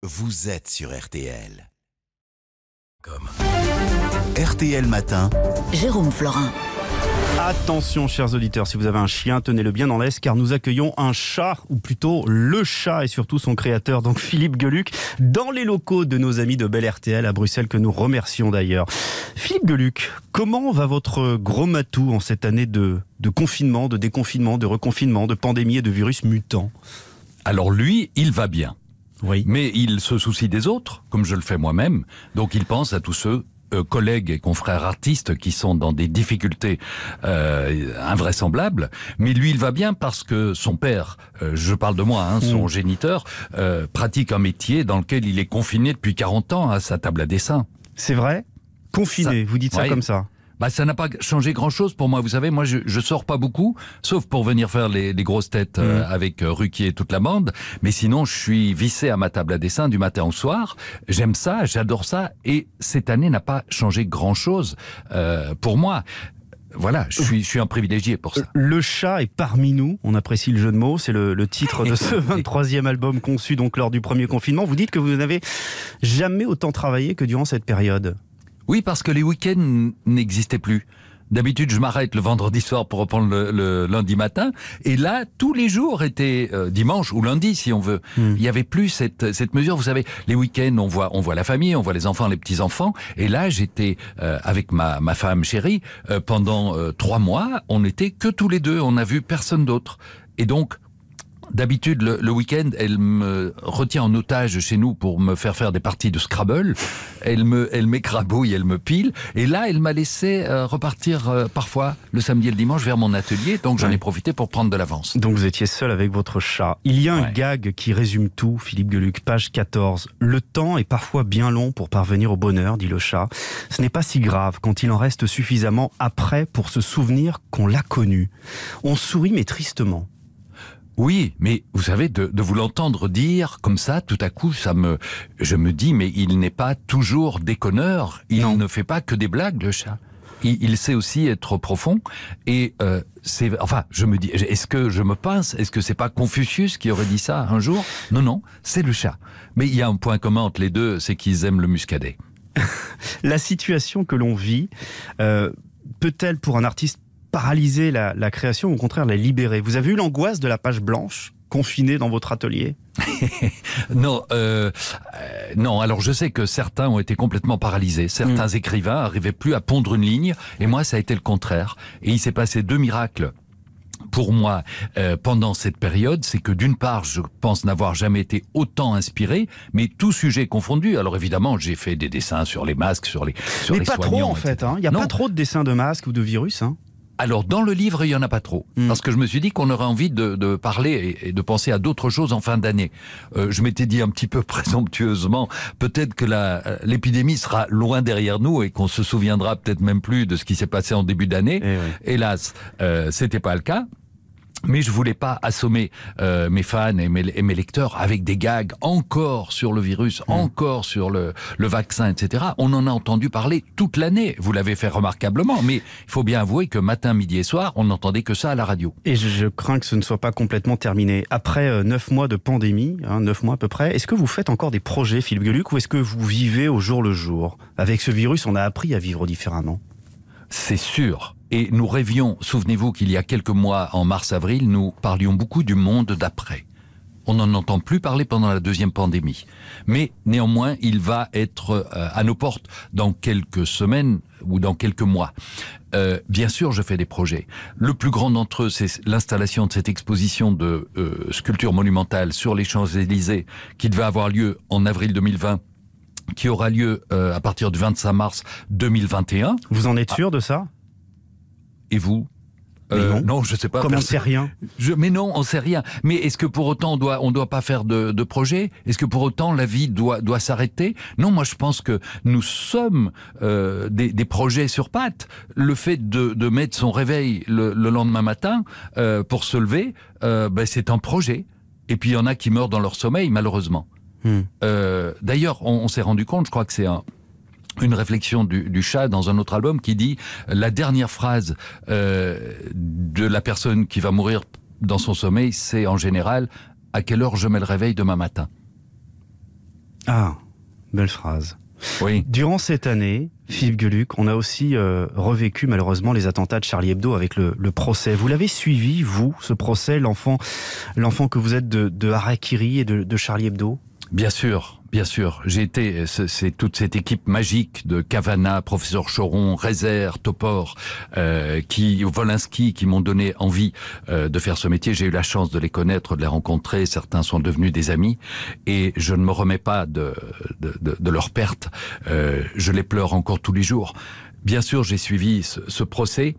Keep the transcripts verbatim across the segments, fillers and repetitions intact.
vous êtes sur R T L. Comme R T L Matin, Jérôme Florin. Attention chers auditeurs, si vous avez un chien, tenez-le bien dans l'aise car nous accueillons un chat, ou plutôt le chat et surtout son créateur, donc Philippe Geluck, dans les locaux de nos amis de Bel R T L à Bruxelles, que nous remercions d'ailleurs. Philippe Geluck, comment va votre gros matou en cette année de, de confinement, de déconfinement, de reconfinement, de pandémie et de virus mutants ? Alors lui, il va bien. Oui. Mais il se soucie des autres, comme je le fais moi-même. Donc il pense à tous ceux, euh, collègues et confrères artistes, qui sont dans des difficultés euh, invraisemblables. Mais lui, il va bien parce que son père, euh, je parle de moi, hein, son mmh. géniteur, euh, pratique un métier dans lequel il est confiné depuis quarante ans à sa table à dessin. C'est vrai ? Confiné, ça, vous dites ça ouais. comme ça ? Bah, ça n'a pas changé grand-chose pour moi. Vous savez, moi, je, je sors pas beaucoup, sauf pour venir faire les, les grosses têtes euh, mmh. avec euh, Ruquier et toute la bande. Mais sinon, je suis vissé à ma table à dessin du matin au soir. J'aime ça, j'adore ça. Et cette année n'a pas changé grand-chose euh, pour moi. Voilà, je suis, je suis un privilégié pour ça. Le chat est parmi nous, on apprécie le jeu de mots, c'est le, le titre de ce vingt-troisième album conçu donc lors du premier confinement. Vous dites que vous n'avez jamais autant travaillé que durant cette période. Oui, parce que les week-ends n'existaient plus. D'habitude, je m'arrête le vendredi soir pour reprendre le, le lundi matin. Et là, tous les jours étaient euh, dimanche ou lundi, si on veut. Mm. Il y avait plus cette, cette mesure. Vous savez, les week-ends, on voit, on voit la famille, on voit les enfants, les petits-enfants. Et là, j'étais euh, avec ma, ma femme chérie. Euh, pendant euh, trois mois, on n'était que tous les deux. On n'a vu personne d'autre. Et donc, d'habitude, le, le week-end, elle me retient en otage chez nous pour me faire faire des parties de Scrabble. Elle me, elle m'écrabouille, elle me pile. Et là, elle m'a laissé euh, repartir euh, parfois le samedi et le dimanche vers mon atelier. Donc, j'en ouais. ai profité pour prendre de l'avance. Donc, vous étiez seul avec votre chat. Il y a un ouais. gag qui résume tout, Philippe Geluck, page quatorze. Le temps est parfois bien long pour parvenir au bonheur, dit le chat. Ce n'est pas si grave quand il en reste suffisamment après pour se souvenir qu'on l'a connu. On sourit mais tristement. Oui, mais vous savez, de, de vous l'entendre dire comme ça, tout à coup, ça me, je me dis, mais il n'est pas toujours déconneur. Il non. ne fait pas que des blagues, le chat. Il, il sait aussi être profond. Et euh, c'est, enfin, je me dis, est-ce que je me pince ? Est-ce que c'est pas Confucius qui aurait dit ça un jour ? Non, non, c'est le chat. Mais il y a un point commun entre les deux, c'est qu'ils aiment le muscadet. La situation que l'on vit euh, peut-elle, pour un artiste, paralyser la, la création ou au contraire la libérer ? Vous avez eu l'angoisse de la page blanche, confinée dans votre atelier ? Non, euh, euh, non. Alors je sais que certains ont été complètement paralysés. Certains mmh. écrivains n'arrivaient plus à pondre une ligne, et moi ça a été le contraire. Et il s'est passé deux miracles. Pour moi, euh, pendant cette période, c'est que d'une part, je pense n'avoir jamais été autant inspiré, mais tout sujet confondu. Alors évidemment, j'ai fait des dessins sur les masques, sur les sur mais les pas soignants. Trop en fait. Il hein. n'y a non. pas trop de dessins de masques ou de virus. Hein. Alors, dans le livre, il y en a pas trop. Mmh. Parce que je me suis dit qu'on aurait envie de, de parler et, et de penser à d'autres choses en fin d'année. Euh, je m'étais dit un petit peu présomptueusement, peut-être que la, l'épidémie sera loin derrière nous et qu'on se souviendra peut-être même plus de ce qui s'est passé en début d'année. Oui. Hélas, euh, c'était pas le cas. Mais je voulais pas assommer euh, mes fans et mes, et mes lecteurs avec des gags encore sur le virus, mmh. encore sur le, le vaccin, et cetera. On en a entendu parler toute l'année. Vous l'avez fait remarquablement, mais il faut bien avouer que matin, midi et soir, on n'entendait que ça à la radio. Et je, je crains que ce ne soit pas complètement terminé. Après euh, neuf mois de pandémie, hein, neuf mois à peu près, est-ce que vous faites encore des projets, Philippe Geluck, ou est-ce que vous vivez au jour le jour ? Avec ce virus, on a appris à vivre différemment. C'est sûr. Et nous rêvions, souvenez-vous qu'il y a quelques mois, en mars-avril, nous parlions beaucoup du monde d'après. On n'en entend plus parler pendant la deuxième pandémie. Mais néanmoins, il va être euh, à nos portes dans quelques semaines ou dans quelques mois. Euh, bien sûr, je fais des projets. Le plus grand d'entre eux, c'est l'installation de cette exposition de euh, sculptures monumentales sur les Champs-Élysées qui devait avoir lieu en avril deux mille vingt, qui aura lieu euh, à partir du vingt-cinq mars deux mille vingt et un. Vous en êtes sûr de ça ? Et vous ? Euh, non. non, je sais pas. Comme on sait rien. Je, mais non, on sait rien. Mais est-ce que pour autant on doit, on doit pas faire de, de projet ? Est-ce que pour autant la vie doit, doit s'arrêter ? Non, moi je pense que nous sommes euh, des, des projets sur pattes. Le fait de, de mettre son réveil le, le lendemain matin euh, pour se lever, euh, ben c'est un projet. Et puis il y en a qui meurent dans leur sommeil, malheureusement. Hmm. Euh, d'ailleurs, on, on s'est rendu compte, je crois que c'est un une réflexion du, du chat dans un autre album qui dit la dernière phrase euh, de la personne qui va mourir dans son sommeil, c'est en général à quelle heure je mets le réveil demain matin. Ah, belle phrase. Oui. Durant cette année, Philippe Geluck, on a aussi euh, revécu malheureusement les attentats de Charlie Hebdo avec le, le procès. Vous l'avez suivi, vous, ce procès, l'enfant, l'enfant que vous êtes de, de Harakiri et de, de Charlie Hebdo? Bien sûr, bien sûr. J'ai été, c'est toute cette équipe magique de Cavana, professeur Choron, Rezer, Topor, euh, qui, Wolinski, qui m'ont donné envie euh, de faire ce métier. J'ai eu la chance de les connaître, de les rencontrer. Certains sont devenus des amis, et je ne me remets pas de, de, de, de leur perte. Euh, je les pleure encore tous les jours. Bien sûr, j'ai suivi ce, ce procès,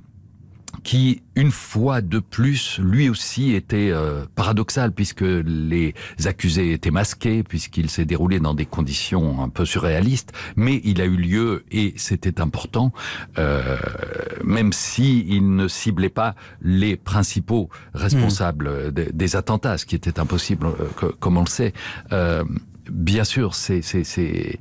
qui, une fois de plus, lui aussi était euh, paradoxal, puisque les accusés étaient masqués, puisqu'il s'est déroulé dans des conditions un peu surréalistes, mais il a eu lieu, et c'était important, euh, même si il ne ciblait pas les principaux responsables mmh. des, des attentats, ce qui était impossible, euh, que, comme on le sait. Euh, bien sûr, c'est... c'est, c'est...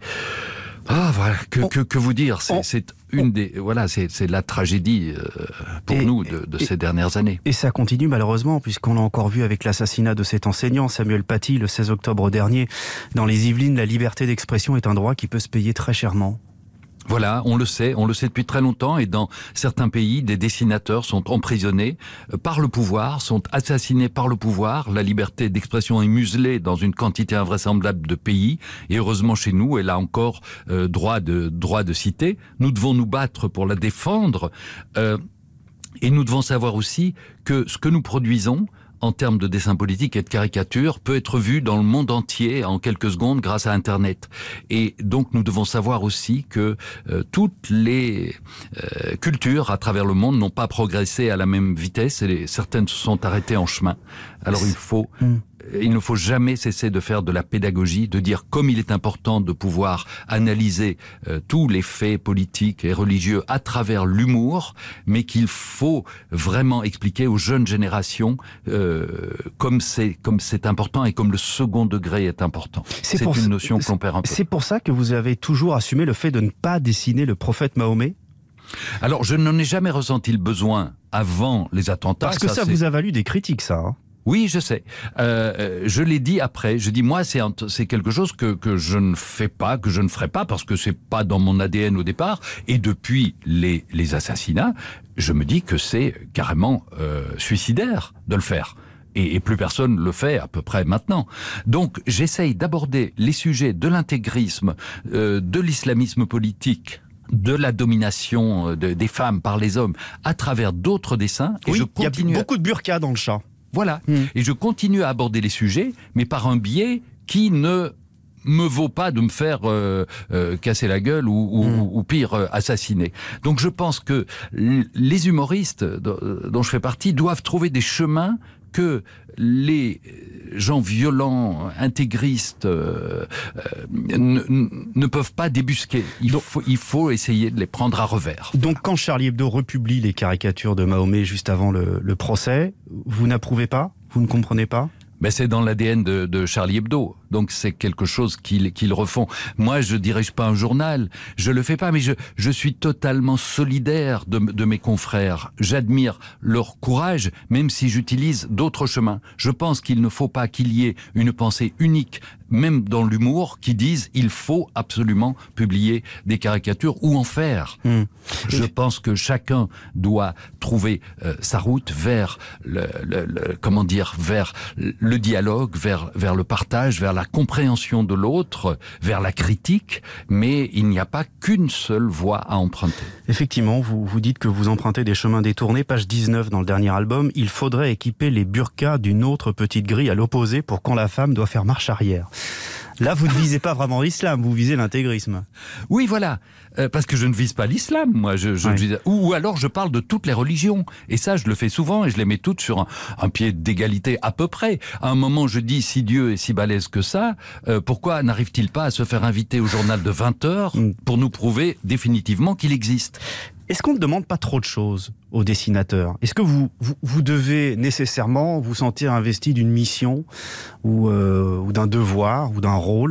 Ah voilà, que, on, que, que vous dire, c'est, on, c'est une on, des voilà, c'est, c'est la tragédie euh, pour et, nous de, de et, ces dernières années. Et ça continue malheureusement, puisqu'on l'a encore vu avec l'assassinat de cet enseignant Samuel Paty le seize octobre dernier dans les Yvelines. La liberté d'expression est un droit qui peut se payer très chèrement. Voilà, on le sait, on le sait depuis très longtemps, et dans certains pays, des dessinateurs sont emprisonnés par le pouvoir, sont assassinés par le pouvoir. La liberté d'expression est muselée dans une quantité invraisemblable de pays, et heureusement chez nous, elle a encore euh, droit de droit de citer. Nous devons nous battre pour la défendre, euh, et nous devons savoir aussi que ce que nous produisons en termes de dessin politique et de caricature, peut être vu dans le monde entier en quelques secondes grâce à Internet. Et donc nous devons savoir aussi que euh, toutes les euh, cultures à travers le monde n'ont pas progressé à la même vitesse, et les, certaines se sont arrêtées en chemin. Alors il faut... Mmh. Il ne faut jamais cesser de faire de la pédagogie, de dire comme il est important de pouvoir analyser euh, tous les faits politiques et religieux à travers l'humour, mais qu'il faut vraiment expliquer aux jeunes générations euh, comme c'est comme c'est important et comme le second degré est important. C'est, c'est une notion que l'on perd un peu. C'est pour ça que vous avez toujours assumé le fait de ne pas dessiner le prophète Mahomet? Alors je n'en ai jamais ressenti le besoin avant les attentats. Parce que ça, ça vous a valu des critiques, ça, hein. Oui, je sais. Euh, je l'ai dit après. Je dis moi, c'est un, c'est quelque chose que que je ne fais pas, que je ne ferai pas, parce que c'est pas dans mon A D N au départ. Et depuis les les assassinats, je me dis que c'est carrément euh, suicidaire de le faire. Et, et plus personne le fait à peu près maintenant. Donc j'essaye d'aborder les sujets de l'intégrisme, euh, de l'islamisme politique, de la domination de, des femmes par les hommes à travers d'autres dessins. Et oui, je continue. Il y a beaucoup de burqa dans le chat. Voilà. Mmh. Et je continue à aborder les sujets, mais par un biais qui ne me vaut pas de me faire euh, euh, casser la gueule ou, ou, mmh. ou pire, euh, assassiner. Donc je pense que les humoristes dont je fais partie doivent trouver des chemins que les gens violents, intégristes, euh, euh, ne, ne peuvent pas débusquer. Il, donc, faut, il faut essayer de les prendre à revers. Donc quand Charlie Hebdo republie les caricatures de Mahomet juste avant le, le procès, vous n'approuvez pas? Vous ne comprenez pas? Ben c'est dans l'A D N de, de Charlie Hebdo, donc c'est quelque chose qu'ils qu'ils refont. Moi, je dirige pas un journal, je le fais pas, mais je je suis totalement solidaire de, de mes confrères. J'admire leur courage, même si j'utilise d'autres chemins. Je pense qu'il ne faut pas qu'il y ait une pensée unique, même dans l'humour, qui dise il faut absolument publier des caricatures ou en faire. Mmh. Je Et... pense que chacun doit trouver euh, sa route vers le, le, le comment dire vers le dialogue, vers, vers le partage, vers la compréhension de l'autre, vers la critique, mais il n'y a pas qu'une seule voie à emprunter. Effectivement, vous, vous dites que vous empruntez des chemins détournés, page dix-neuf dans le dernier album, il faudrait équiper les burqas d'une autre petite grille à l'opposé pour quand la femme doit faire marche arrière. Là, vous ne visez pas vraiment l'islam, vous visez l'intégrisme. Oui, voilà, euh, parce que je ne vise pas l'islam, moi. Je, je, ouais. je, ou, ou alors je parle de toutes les religions, et ça, je le fais souvent, et je les mets toutes sur un, un pied d'égalité à peu près. À un moment, je dis, si Dieu est si balèze que ça, euh, pourquoi n'arrive-t-il pas à se faire inviter au journal de vingt heures pour nous prouver définitivement qu'il existe ? Est-ce qu'on ne demande pas trop de choses aux dessinateurs ? Est-ce que vous, vous, vous devez nécessairement vous sentir investi d'une mission ou, euh, ou d'un devoir ou d'un rôle ?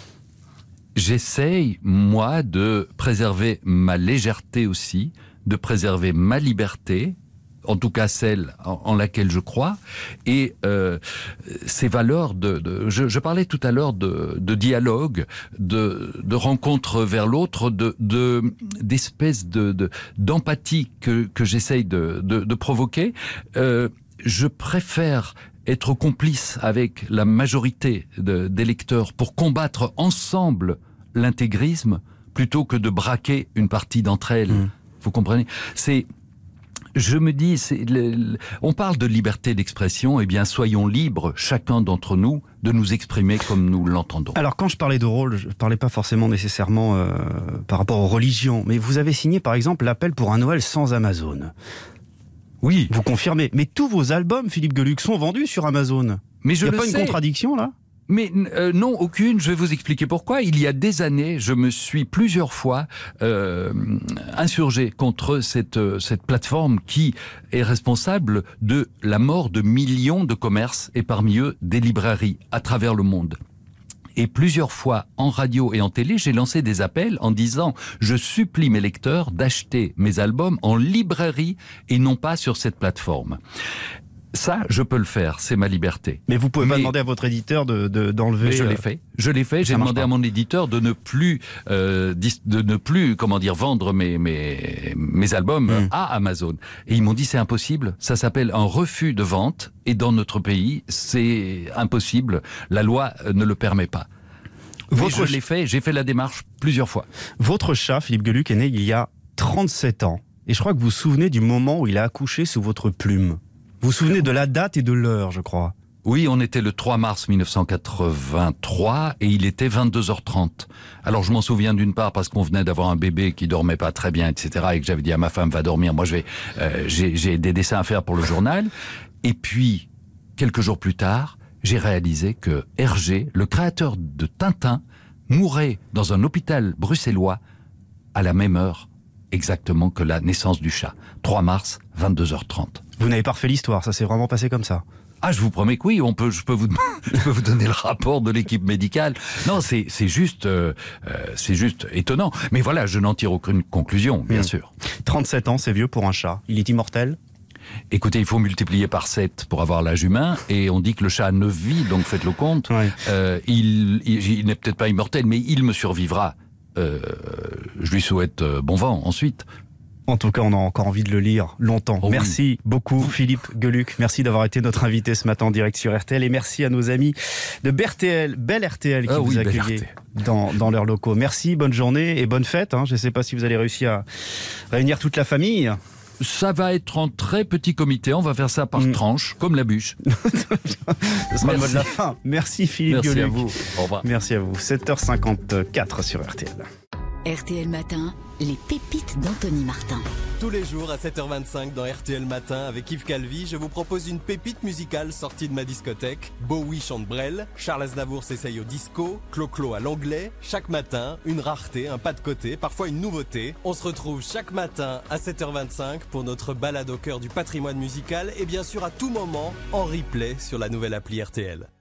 J'essaye, moi, de préserver ma légèreté aussi, de préserver ma liberté, en tout cas celle en, en laquelle je crois, et euh, ces valeurs de, de je, je parlais tout à l'heure de, de dialogue, de, de rencontre vers l'autre, de, de d'espèce de, de d'empathie que que j'essaye de, de, de provoquer. Euh, je préfère être complice avec la majorité de, des lecteurs pour combattre ensemble l'intégrisme plutôt que de braquer une partie d'entre elles. Mmh. Vous comprenez ? C'est Je me dis, c'est le, le, on parle de liberté d'expression, eh bien soyons libres, chacun d'entre nous, de nous exprimer comme nous l'entendons. Alors quand je parlais de rôle, je ne parlais pas forcément nécessairement euh, par rapport aux religions, mais vous avez signé par exemple l'appel pour un Noël sans Amazon. Oui. Vous confirmez, mais tous vos albums, Philippe Geluck, sont vendus sur Amazon. Mais je Il n'y a le pas sais. une contradiction là ? Mais euh, non, aucune. Je vais vous expliquer pourquoi. Il y a des années, je me suis plusieurs fois euh, insurgé contre cette cette plateforme qui est responsable de la mort de millions de commerces et parmi eux des librairies à travers le monde. Et plusieurs fois en radio et en télé, j'ai lancé des appels en disant « Je supplie mes lecteurs d'acheter mes albums en librairie et non pas sur cette plateforme ». Ça, je peux le faire, c'est ma liberté. Mais vous pouvez Mais, pas demander à votre éditeur de, de, d'enlever... Mais je euh... l'ai fait, je l'ai fait. J'ai demandé à mon éditeur de ne plus, euh, de ne plus, comment dire, vendre mes mes mes albums mmh. à Amazon. Et ils m'ont dit c'est impossible. Ça s'appelle un refus de vente. Et dans notre pays, c'est impossible. La loi ne le permet pas. Votre... Je l'ai fait. J'ai fait la démarche plusieurs fois. Votre chat, Philippe Geluck, est né il y a trente-sept ans. Et je crois que vous vous souvenez du moment où il a accouché sous votre plume. Vous vous souvenez de la date et de l'heure, je crois. Oui, on était le trois mars mille neuf cent quatre-vingt-trois et il était vingt-deux heures trente. Alors je m'en souviens d'une part parce qu'on venait d'avoir un bébé qui dormait pas très bien, et cetera. Et que j'avais dit à ma femme, va dormir, moi je vais, euh, j'ai, j'ai des dessins à faire pour le journal. Et puis, quelques jours plus tard, j'ai réalisé que Hergé, le créateur de Tintin, mourait dans un hôpital bruxellois à la même heure exactement que la naissance du chat. trois mars, vingt-deux heures trente. Vous n'avez pas refait l'histoire, ça s'est vraiment passé comme ça. Ah, je vous promets que oui, on peut, je peux vous, je peux vous donner le rapport de l'équipe médicale. Non, c'est, c'est juste, euh, c'est juste étonnant. Mais voilà, je n'en tire aucune conclusion, bien mmh. sûr. trente-sept ans, c'est vieux pour un chat. Il est immortel ? Écoutez, il faut multiplier par sept pour avoir l'âge humain, et on dit que le chat a neuf vies, donc faites le compte. Ouais. Euh, il, il, il n'est peut-être pas immortel, mais il me survivra. Euh, je lui souhaite euh, bon vent ensuite. En tout cas, on a encore envie de le lire longtemps. Oh merci oui. beaucoup, Philippe Geluck. Merci d'avoir été notre invité ce matin en direct sur R T L. Et merci à nos amis de B R T L, Belle R T L, qui ah vous oui, accueillaient dans, dans leurs locaux. Merci, bonne journée et bonne fête. Hein. Je ne sais pas si vous allez réussir à réunir toute la famille. Ça va être en très petit comité. On va faire ça par mmh. tranche, comme la bûche. Ce sera le mot de la fin. Merci, Philippe Merci Geluck. Merci à vous. Au revoir. Merci à vous. sept heures cinquante-quatre sur R T L. R T L Matin, les pépites d'Anthony Martin. Tous les jours à sept heures vingt-cinq dans R T L Matin avec Yves Calvi, je vous propose une pépite musicale sortie de ma discothèque. Bowie chante Brel, Charles Aznavour s'essaye au disco, Clo-Clo à l'anglais. Chaque matin, une rareté, un pas de côté, parfois une nouveauté. On se retrouve chaque matin à sept heures vingt-cinq pour notre balade au cœur du patrimoine musical et bien sûr à tout moment en replay sur la nouvelle appli R T L.